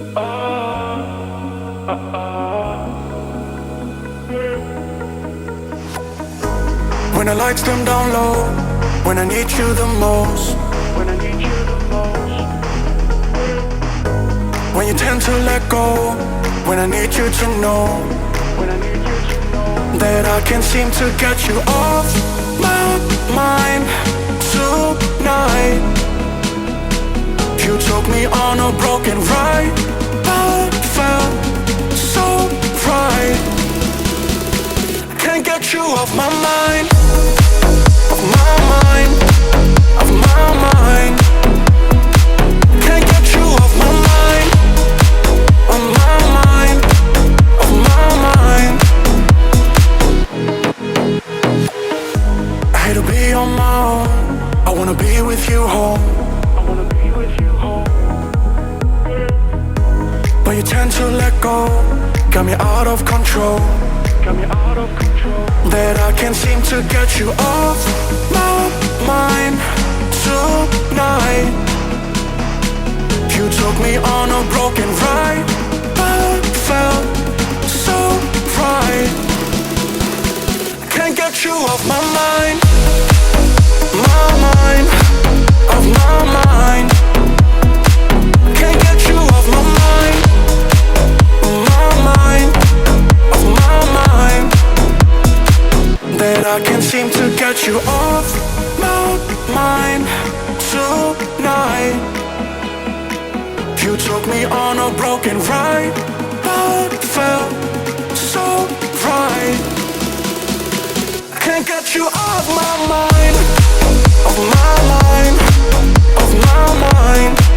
When the lights dim down low, when I need you the most, when you tend to let go, when I need you to know that I can't seem to get you off my mind tonight. You took me on a broken ride, but felt so right. Can't get you off my mind, off my mind, off my mind. Can't get you off my mind, off my mind, off my mind. I hate to be on my own, I wanna be with you home, but you tend to let go, got me out of control. That I can't seem to get you off my mind tonight. You took me on a broken ride, but felt so right. Can't get you off my mind, my mind, off my mind. Can't get you off my mind, my mind, off my mind. That I can't seem to get you off my mind tonight. You took me on a broken ride, but felt so right. Can't get you off my mind, off my mind, off my mind.